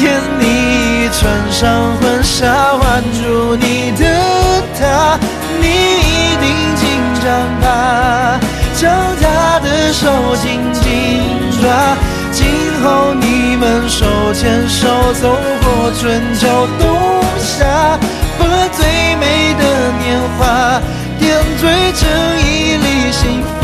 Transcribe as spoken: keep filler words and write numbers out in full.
天你穿上婚纱挽住你的他，你一定紧张吧，将他的手紧紧抓，今后你们手牵手走过春秋冬夏，把最美的年华点缀成一粒幸福